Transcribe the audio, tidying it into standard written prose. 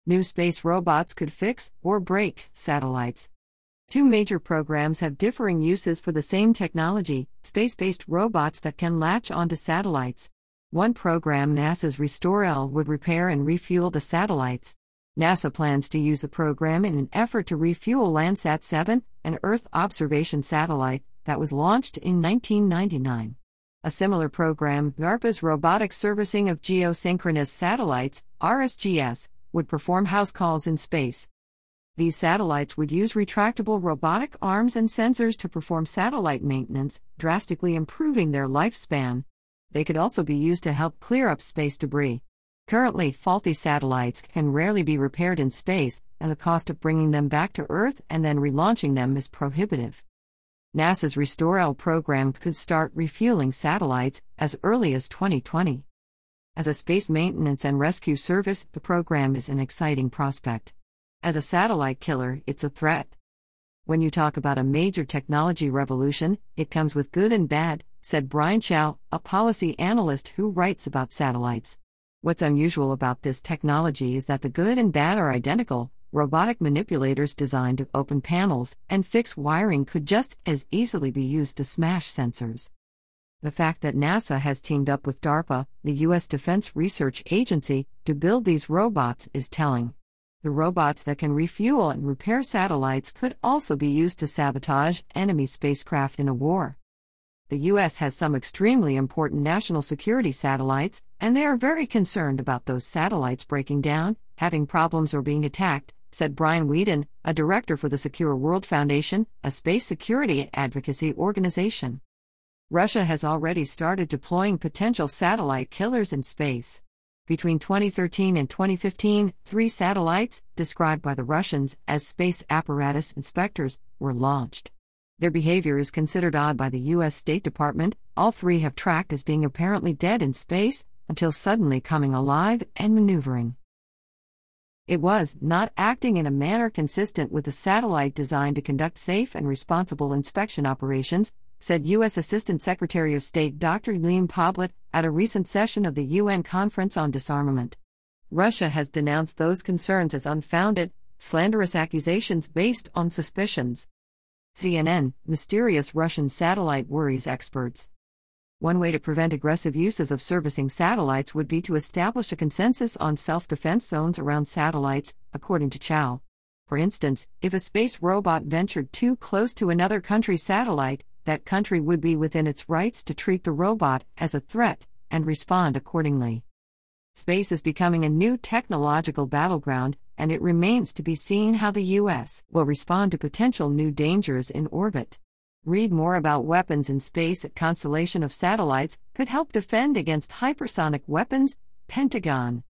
New space robots could fix or break satellites. Two major programs have differing uses for the same technology: space-based robots that can latch onto satellites. One program, NASA's Restore-L, would repair and refuel the satellites. NASA plans to use the program in an effort to refuel Landsat 7, an Earth observation satellite that was launched in 1999. A similar program, DARPA's Robotic Servicing of Geosynchronous Satellites, RSGS, would perform house calls in space. These satellites would use retractable robotic arms and sensors to perform satellite maintenance, drastically improving their lifespan. They could also be used to help clear up space debris. Currently, faulty satellites can rarely be repaired in space, and the cost of bringing them back to Earth and then relaunching them is prohibitive. NASA's Restore-L program could start refueling satellites as early as 2020. As a space maintenance and rescue service, the program is an exciting prospect. As a satellite killer, it's a threat. When you talk about a major technology revolution, it comes with good and bad, said Brian Chow, a policy analyst who writes about satellites. What's unusual about this technology is that the good and bad are identical. Robotic manipulators designed to open panels and fix wiring could just as easily be used to smash sensors. The fact that NASA has teamed up with DARPA, the U.S. Defense Research Agency, to build these robots is telling. The robots that can refuel and repair satellites could also be used to sabotage enemy spacecraft in a war. The U.S. has some extremely important national security satellites, and they are very concerned about those satellites breaking down, having problems, or being attacked, said Brian Whedon, a director for the Secure World Foundation, a space security advocacy organization. Russia has already started deploying potential satellite killers in space. Between 2013 and 2015, 3 satellites, described by the Russians as space apparatus inspectors, were launched. Their behavior is considered odd by the U.S. State Department. All 3 have tracked as being apparently dead in space, until suddenly coming alive and maneuvering. It was not acting in a manner consistent with the satellite designed to conduct safe and responsible inspection operations, said U.S. Assistant Secretary of State Dr. Liam Pavlik at a recent session of the UN Conference on Disarmament. Russia has denounced those concerns as unfounded, slanderous accusations based on suspicions. CNN, mysterious Russian satellite worries experts. One way to prevent aggressive uses of servicing satellites would be to establish a consensus on self-defense zones around satellites, according to Chow. For instance, if a space robot ventured too close to another country's satellite, that country would be within its rights to treat the robot as a threat and respond accordingly. Space is becoming a new technological battleground, and it remains to be seen how the U.S. will respond to potential new dangers in orbit. Read more about weapons in space. A constellation of satellites could help defend against hypersonic weapons. Pentagon.